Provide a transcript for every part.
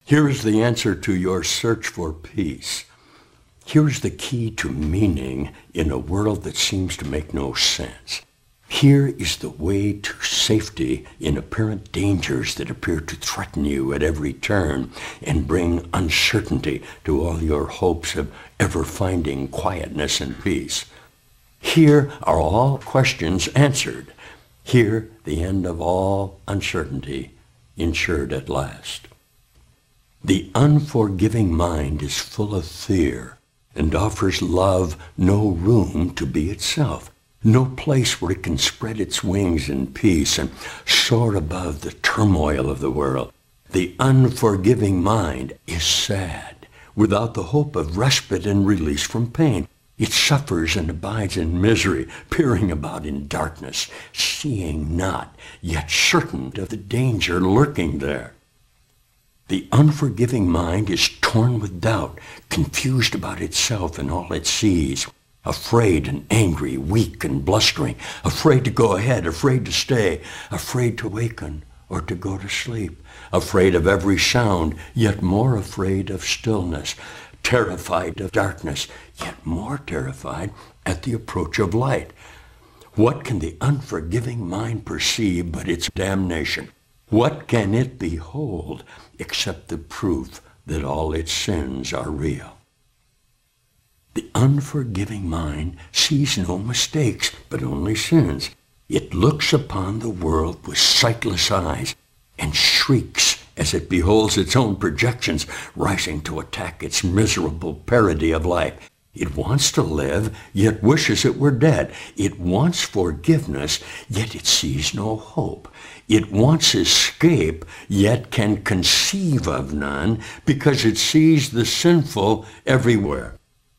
Here is the answer to your search for peace. Here is the key to meaning in a world that seems to make no sense. Here is the way to safety in apparent dangers that appear to threaten you at every turn and bring uncertainty to all your hopes of ever finding quietness and peace. Here are all questions answered. Here, the end of all uncertainty ensured at last. The unforgiving mind is full of fear and offers love no room to be itself, no place where it can spread its wings in peace and soar above the turmoil of the world. The unforgiving mind is sad, without the hope of respite and release from pain. It suffers and abides in misery, peering about in darkness, seeing not, yet certain of the danger lurking there. The unforgiving mind is torn with doubt, confused about itself and all it sees, afraid and angry, weak and blustering, afraid to go ahead, afraid to stay, afraid to waken or to go to sleep, afraid of every sound, yet more afraid of stillness, terrified of darkness, yet more terrified at the approach of light. What can the unforgiving mind perceive but its damnation? What can it behold except the proof that all its sins are real? The unforgiving mind sees no mistakes, but only sins. It looks upon the world with sightless eyes and shrieks as it beholds its own projections rising to attack its miserable parody of life. It wants to live, yet wishes it were dead. It wants forgiveness, yet it sees no hope. It wants escape, yet can conceive of none, because it sees the sinful everywhere.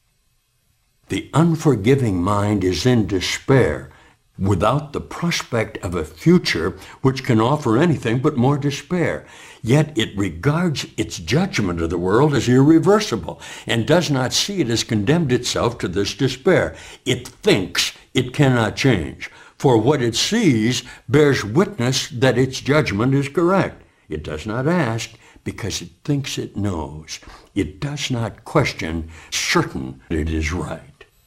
The unforgiving mind is in despair, without the prospect of a future which can offer anything but more despair. Yet it regards its judgment of the world as irreversible and does not see it as condemned itself to this despair. It thinks it cannot change, for what it sees bears witness that its judgment is correct. It does not ask because it thinks it knows. It does not question, certain it is right.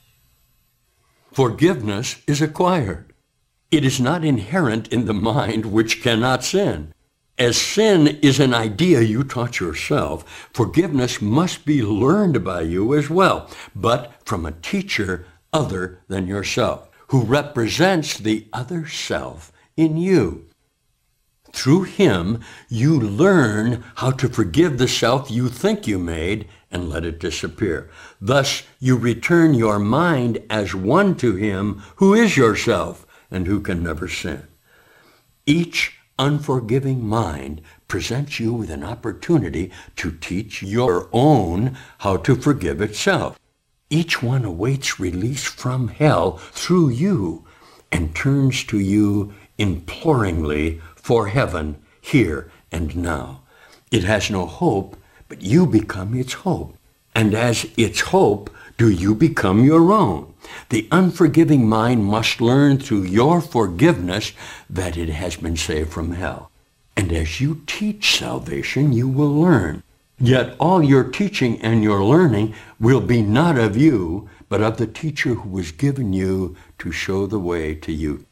Forgiveness is acquired. It is not inherent in the mind which cannot sin. As sin is an idea you taught yourself, forgiveness must be learned by you as well, but from a teacher other than yourself, who represents the other self in you. Through him, you learn how to forgive the self you think you made and let it disappear. Thus, you return your mind as one to him who is yourself and who can never sin. Each unforgiving mind presents you with an opportunity to teach your own how to forgive itself. Each one awaits release from hell through you and turns to you imploringly for heaven here and now. It has no hope, but you become its hope. And as its hope, do you become your own. The unforgiving mind must learn through your forgiveness that it has been saved from hell. And as you teach salvation, you will learn. Yet all your teaching and your learning will be not of you, but of the teacher who was given you to show the way to you.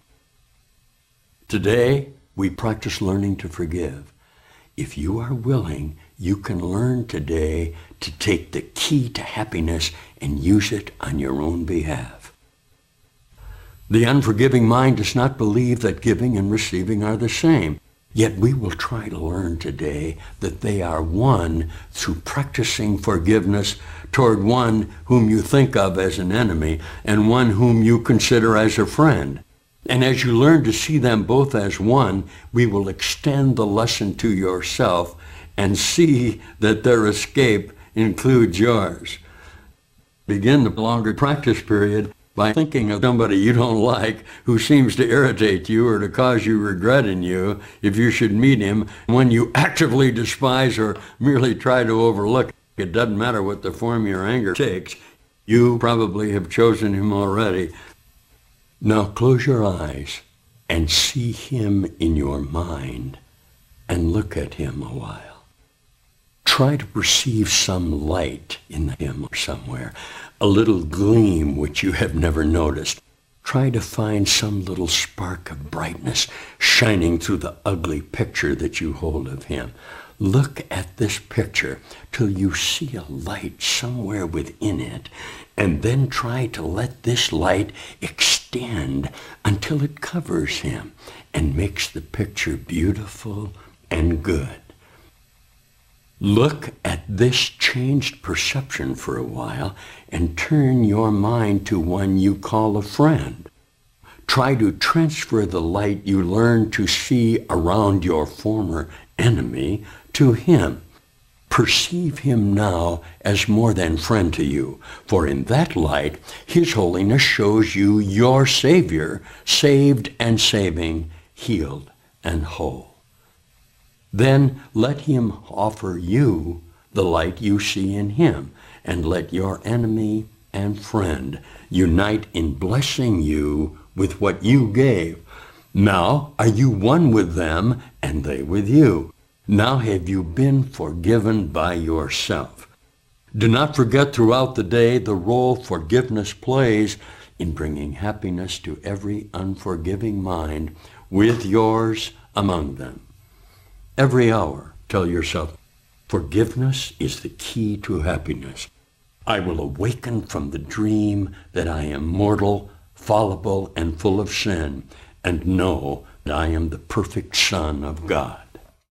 Today, we practice learning to forgive. If you are willing, you can learn today to take the key to happiness and use it on your own behalf. The unforgiving mind does not believe that giving and receiving are the same. Yet we will try to learn today that they are one through practicing forgiveness toward one whom you think of as an enemy and one whom you consider as a friend. And as you learn to see them both as one, we will extend the lesson to yourself and see that their escape includes yours. Begin the longer practice period by thinking of somebody you don't like who seems to irritate you or to cause you regret in you if you should meet him, one you actively despise or merely try to overlook. It doesn't matter what the form your anger takes. You probably have chosen him already. Now close your eyes and see him in your mind and look at him a while. Try to perceive some light in him somewhere, a little gleam which you have never noticed. Try to find some little spark of brightness shining through the ugly picture that you hold of him. Look at this picture till you see a light somewhere within it, and then try to let this light extend until it covers him and makes the picture beautiful and good. Look at this changed perception for a while and turn your mind to one you call a friend. Try to transfer the light you learned to see around your former enemy to him. Perceive him now as more than friend to you, for in that light his holiness shows you your Savior, saved and saving, healed and whole. Then let him offer you the light you see in him, and let your enemy and friend unite in blessing you with what you gave. Now are you one with them, and they with you. Now have you been forgiven by yourself. Do not forget throughout the day the role forgiveness plays in bringing happiness to every unforgiving mind, with yours among them. Every hour, tell yourself, forgiveness is the key to happiness. I will awaken from the dream that I am mortal, fallible, and full of sin, and know that I am the perfect Son of God.